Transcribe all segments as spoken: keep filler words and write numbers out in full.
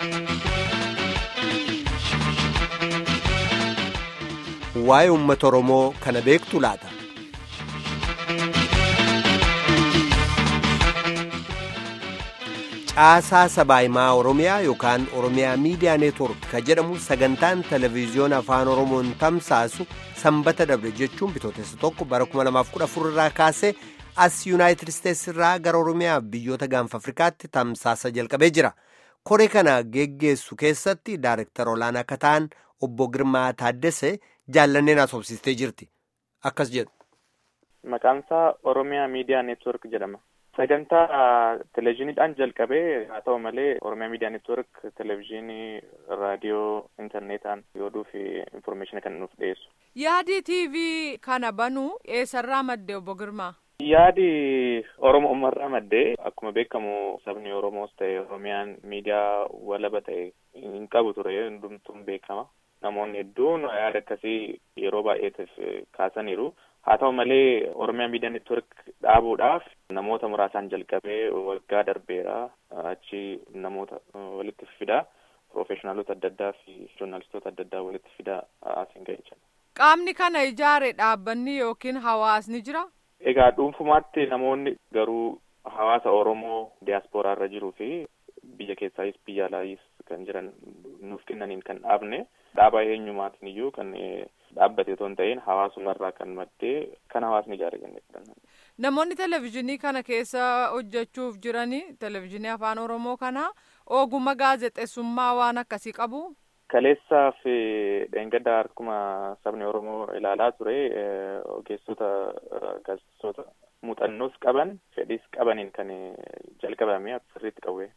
Waa'ee uummata Oromoo kana beektu laata? Caasaa Sabaahimaa Oromiyaa yookaan Oromiyaa Miidiyaa Neetwork ka jedhamu sagantaan televiziyoona afaan Oromoon tamsaasu sanbata dabre jechuun bitootessa tokko bara kuma lamaaf kudha afur irraa kaasee as Yuunaayitid Isteetsi irraa gara Oromiyaa biyyoota gaanfa Afrikaatti tamsaasa jalqabee jira. Koree kana geggeessu keessatti Daayireektar olaanaa akka ta'an obbo Girmaa Taaddasee jaallanneen asoobsistee jirti. Akkas jedhu. Maqaan isaa Oromiyaa Miidiyaa Neetwork jedhama. Sagantaa televezyiiniidhaan jalqabee haa ta'u malee Oromiyaa Miidiyaa Neetwork televezyiinii, raadiyoo, intarneetaan yooduu fi infoormeeshina kan nuuf dhiyeessu. Yaadi T V kana banuu eessarraa madde obbo Girmaa? Yaadi Oromoo uummarraa maddee akkuma beekamu sabni Oromoos ta'e Oromiyaan miidiyaa walaba ta'e hin qabu ture hundumtuun beekama. Namoonni hedduun yaada akkasii yeroo baay'eetiif kaasaniiru. Haa ta'u malee Oromiyaa Miidiyaa Neetwork dhaabuudhaaf namoota muraasaan jalqabee waggaa darbeera. Achi namoota walitti fidaa, piroofeeshinaalota adda addaa fi joornaalistoota adda addaa walitti fidaa asiin ga'e jira. Qaamni kana ijaare dhaabbanni yookiin hawaasni jira? Egaa dhuunfumaatti namoonni garuu hawaasa Oromoo diyaaspooraa irra jiruu fi biyya keessaayis biyya alaayis kan jiran nuuf kennaniin kan dhaabne dhaabaa eenyumaatiin iyyuu kan dhaabbate otoo hin ta'in hawaasumarraa kan maddee kan hawaasni ijaare jennee fudhanna. Namoonni televezyiinii kana keessa hojjechuuf jiranii televezyiinii afaan Oromoo kana ogummaa gaazexeessummaa waan akkasii qabu? Kaleessaa fi dheengaddaa akkuma sabni Oromoo ilaalaa ture ogeessota gaazexeessota muuxannoos qaban fedhiis qabaniin kan jalqabame asirriitti qawwee.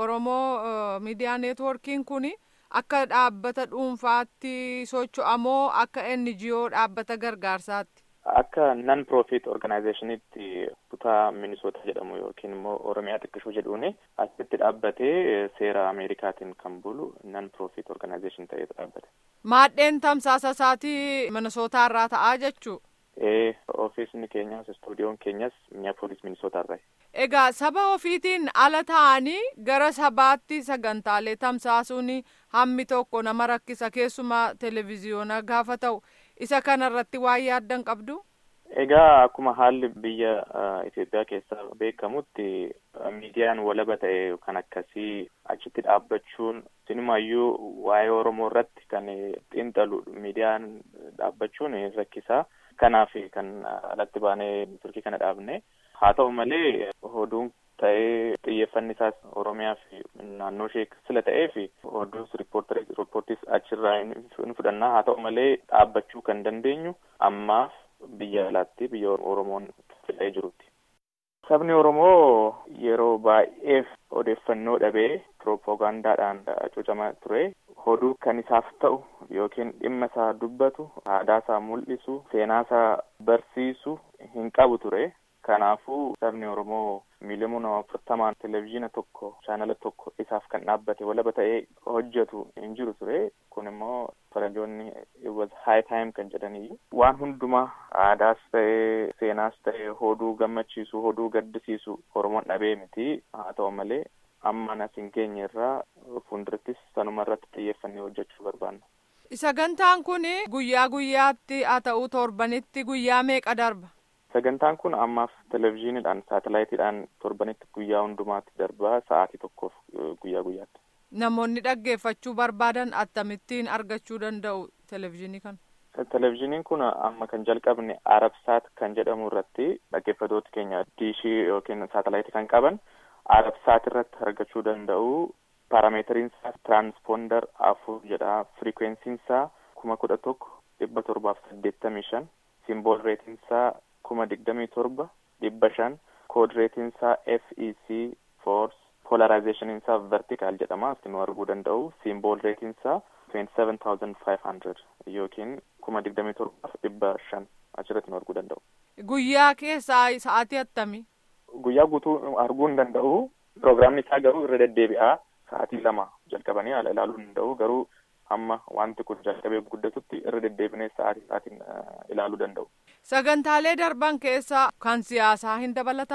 Oromoo Miidiyaa Neetworkiin kun akka dhaabbata dhuunfaatti socho'amoo akka N G O dhaabbata gargaarsaatti? Akka non profit organization'itti kutaa Minisoota jedhamu yookiin immoo Oromiyaa xiqqishuu jedhuuni asitti dhaabbatee seera Ameerikaatiin kan bulu non profit organization ta'ee dhaabbate. Maadheen tamsaasa isaatii Minisootaa irraa ta'aa jechuu? Ee, ofiisni keenyas istuudiyoon keenyas Minneapolis Minisootaa irraa. Egaa saba ofiitiin ala ta'anii gara sabaatti sagantaalee tamsaasuun hammi tokko nama rakkisa keessumaa televiziyoona gaafa ta'u isa kanarratti waan yaaddan qabdu? Egaa akkuma haalli biyya Itoophiyaa keessaa beekamutti miidiyaan walaba ta'e kan akkasii achitti dhaabbachuun sinumayyuu waa'ee Oromoo irratti kan xiinxalu miidiyaan dhaabbachuun rakkisaa. Kanaaf kan alatti baanee turkii kana dhaabne. Haa ta'u malee oduun ta'ee xiyyeeffanni isaas Oromiyaa fi naannoo ishee sila ta'ee fi oduus riippoortiis achirraa hin fudhannaa. Haa ta'u malee dhaabbachuu kan dandeenyu ammaaf biyya alaatti biyya Oromoon fidhee jirutti. Sabni Oromoo yeroo baay'eef odeeffannoo dhabee piroopoogaandaadhaan cuucamaa ture. Oduu kan isaaf ta'u yookiin dhimma isaa dubbatu, aadaa isaa mul'isu, seenaa isaa barsiisu hin qabu ture. Kanaafuu sabni Oromoo miiliyoona nama afurtamaan televezyiina tokko, chaanala tokko isaaf kan dhaabbate walaba ta'ee hojjetu hin jiru ture. Kun immoo faranjoonni it was high time kan jedhanii waan hundumaa aadaas ta'ee, seenaas ta'ee, oduu gammachiisu, oduu gaddisiisu Oromoon dhabee miti. Haa ta'u malee amma nas hin geenye irraa fuuldurattis sanuma irratti xiyyeeffannee hojjechuu barbaanna. Sagantaan kun guyyaa guyyaatti haa ta'u torbanitti guyyaa meeqa darba? Sagantaan kun ammaaf televezyiiniidhaan saatalaayitiidhaan torbanitti guyyaa hundumaatti darbaa sa'aatii tokkoof guyyaa guyyaatti. Namoonni dhaggeeffachuu barbaadan akkamittiin argachuu danda'u televezyiinii kana? Televezyiiniin kun amma kan jalqabne Arabsaat kan jedhamu irratti dhaggeeffatooti keenya diishii yookiin saatalaayitii kan qaban Arabsaat irratti argachuu danda'u. Paarameetiriin isaa tiraanspoondar afur jedha. Firikweensiin isaa kuma kudha tokko dhibba torbaaf saddeettamii shan. Simbool reetiin isaa kuma digdamii torba dhibba shan. Kood reetiin isaa F E C Force. Polarizationin isaa vertical jedhama. Asitti nu arguu danda'u. Simbool reetiin isaa twenty-seven thousand five hundred yookiin kuma digdamii torbaaf dhibba shan achirratti nu arguu danda'u. Guyyaa keessaa sa'aatii attamii? Guyyaa guutuu arguu hin danda'u. Pirogiraamni isaa garuu irra deddeebi'aa. Sa'aatii lama jalqabanii haala ilaaluu danda'u. Garuu amma wanti kun jalqabee guddatutti irra deddeebinee sa'aatii sa'aatiin ilaaluu danda'u. Sagantaalee darban keessaa kan siyaasaa hin dabalataa?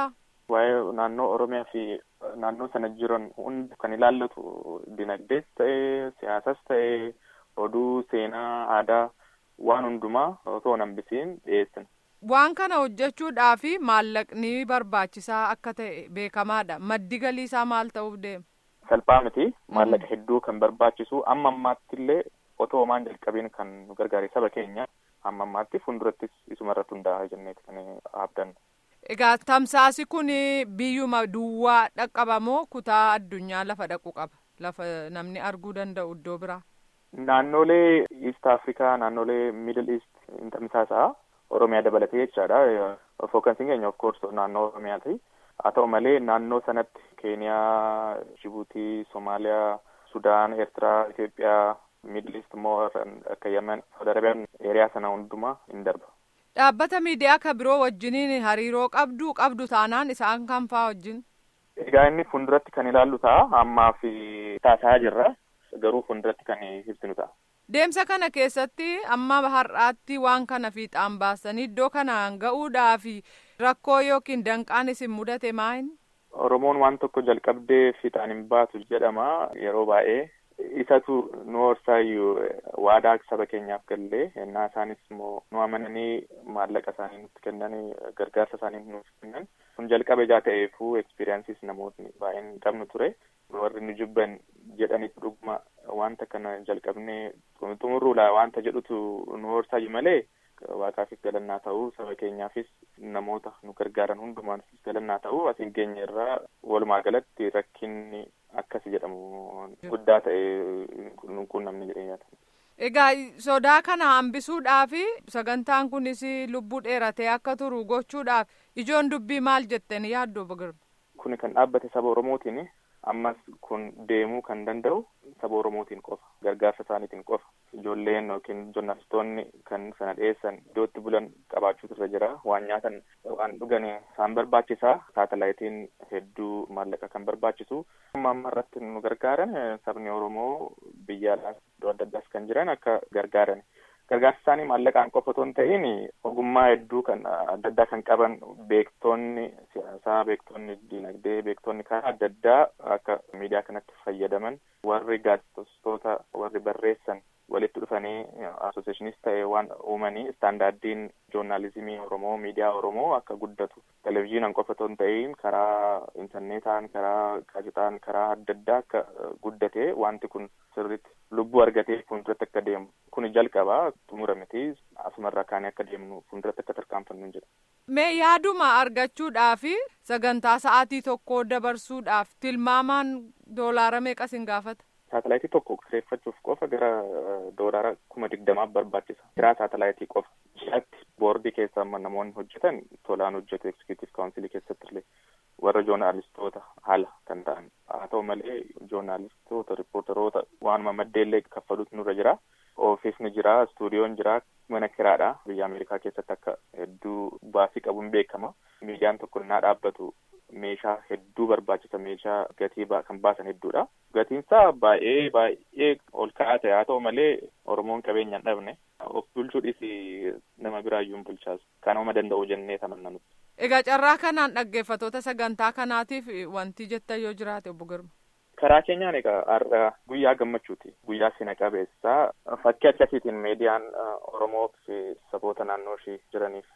waa'ee naannoo Oromiyaa fi naannoo sana jiran hundi kan ilaallatu dinagdees ta'ee siyaasas ta'ee oduu seenaa aadaa waan hundumaa otoo hambisiin dhiyeessan. Waan kana hojjechuudhaaf maallaqni barbaachisaa akka ta'e beekamaadha. Maddi galii isaa maal ta'uuf deema? Salphaa miti. Maallaqa hedduu kan barbaachisu amma ammaatti illee otoo homaan jalqabiin kan nu gargaare saba keenya amma ammaatti fuuldurattis isumarratti hundaa'aa jennee kan abdannu. Egaa tamsaasi kun biyyuma duwwaa dhaqqabamoo kutaa addunyaa lafa dhaqu qaba? Lafa namni arguu danda'u iddoo biraa? Naannolee East Afrikaa, naannolee Middle East in tamsaasaa Oromiyaa dabalatee jechaadha. Fookansiin keenya of course naannoo Oromiyaati. Haa ta'u malee naannoo sanatti Keeniyaa, Jibuutii, Somaaliyaa, Sudaan, Eertiraa, Itoophiyaa, Middle East immoo akka Yemen, Saudi Arabiyaan eeriyaa sana hundumaa hin darba. Dhaabbata miidiyaa akka biroo wajjiniin hariiroo qabdu qabdu taanaan isaan kam fa'aa wajjin? Egaa inni fuulduratti kan ilaallu ta'a. Ammaa fi taasaa jirra. Garuu fuulduratti kan ibsinu ta'a. Deemsa kana keessatti amma har'aatti waan kana fiixaan baasanii iddoo kanaan ga'uudhaaf rakkoo yookiin danqaan isin mudate maal? Oromoon waan tokko jalqabdee fiixaan hin baatu jedhama yeroo baay'ee. Isatu nu horsaayyuu waadaa saba keenyaaf gallee ennaa isaanis immoo nu amananii maallaqa isaanii nutti kennanii gargaarsa isaanii nuuf kennan. Kun jalqabe ijaa ta'eefuu ekspiriyaansiis namootni baay'een qabnu ture. Warri nu jibban jedhanitti dhuguma wanta kana jalqabnee xumurruudha wanta jedhutu nu horsaayyuu malee waaqaafis galannaa ta'uu saba keenyaafis namoota nu gargaaran hundumaafis galannaa ta'uu asiin keenya irraa walumaa galatti rakkinni akkasi jedhamu guddaa ta'e kun namni jedhee yaada. Egaa sodaa kana hambisuudhaaf sagantaan kunis lubbuu dheeratee akka turu gochuudhaaf ijoon dubbii maal jettanii yaaddu obbo Girma? Kun kan dhaabbate saba Oromootiin ammas kun deemuu kan danda'u saba Oromootiin qofa gargaarsa isaaniitiin qofa. Ijoolleen yookiin joornaalistoonni kan sana dhiyeessan iddootti bulan qabaachuutu irra jira. Waan nyaatan waan dhugan isaan barbaachisaa. Saatalaayitiin hedduu maallaqa kan barbaachisu. Amma irratti nu gargaaran sabni Oromoo biyya alaas iddoo adda addaas kan jiran akka gargaaran. Gargaarsa isaanii maallaqaan qofa otoo hin ta'in ogummaa hedduu kan adda addaa kan qaban beektoonni siyaasaa, beektoonni dinagdee, beektoonni karaa adda addaa akka miidiyaa kanatti fayyadaman warri gaazexeessitoota warri barreessan walitti dhufanii asooseeshiniis ta'e waan uumanii istaandaardiin joornaalizimii Oromoo, miidiyaa Oromoo akka guddatu televezyiinaan qofa otoo hin ta'in karaa intarneetaan, karaa gaazexaan, karaa adda addaa akka guddate wanti kun sirriitti lubbuu argatee fuulduratti akka deemu kun jalqabaa xumura miti asumarraa kaanee akka deemnu fuulduratti akka tarkaanfannu jedha. Mee yaaduma argachuudhaaf sagantaa sa'aatii tokko dabarsuudhaaf tilmaamaan doolaara meeqa sin gaafata? Saatalaayitii tokko kireeffachuuf qofa gara doolaara kuma digdamaaf barbaachisa. Kiraa saatalaayitii qofa. Ji'atti boordii keessa amma namoonni hojjetan tolaan hojjetu eksekuutiif kaawunsilii keessatti illee warra joornaalistoota haala kan ta'an. Haa ta'u malee joornaalistoota, riippoortaroota waanuma maddeellee kaffaluutu nurra jira. Ofiisni jira, istuudiyoon jira, mana kiraadha. Biyya Ameerikaa keessatti akka hedduu baasii qabuun beekama. Miidiyaan tokko innaa dhaabbatu meeshaa hedduu barbaachisa. Meeshaa gatii kan baasan hedduudha. Gatiinsaa baay'ee baay'ee ol ka'aa ta'e haa ta'u malee Oromoon qabeenya hin dhabne of bulchuudhis nama biraayyuu hin bulchaasu. Kanuma danda'u jennee tamanna nuti. Egaa carraa kanaan dhaggeeffattoota sagantaa kanaatiif wanti jettan yoo jiraate obbo Girma? Karaa keenyaan egaa har'a guyyaa gammachuuti. Guyyaa seena qabeessaa fakkii akkasiitiin miidiyaan Oromoo fi saboota naannoo ishee jiraniif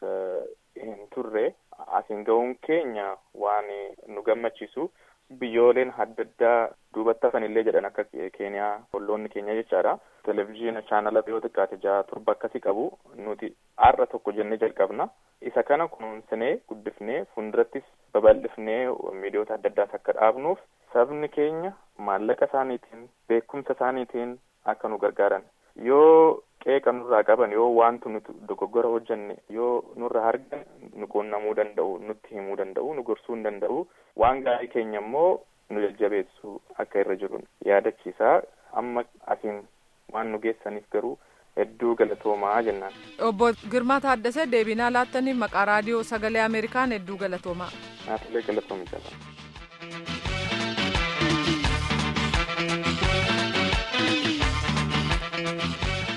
hin turre asiin ga'uun keenya waan nu gammachiisu. Biyyooleen adda addaa duubatti hafan illee jedhan akka Keeniyaa olloonni keenya jechaadha. Televezyiina chaanala yoo xiqqaate jaha torba akkasii qabu nuti har'a tokko jennee jalqabna. Isa kana kunuunsinee guddifnee fuuldurattis babal'ifnee miidiyoota adda addaas akka dhaabnuuf sabni keenya maallaqa isaaniitiin beekumsa isaaniitiin akka nu gargaaran yoo qeeqa nurraa qaban yoo wantu nuti dogoggora hojjenne yoo nurra argan nu quunnamuu danda'u nutti himuu danda'u nu gorsuu hin danda'u waan gaarii keenya immoo nu jajjabeessuu akka irra jiru yaadachiisaa amma asiin waan nu geessaniif garuu hedduu galatoomaa jennaan. Obbo Girmaa Taaddasee deebinaa laattaniif maqaa raadiyoo sagalee Ameerikaan hedduu galatoomaa. Naaf illee galatoomi jala.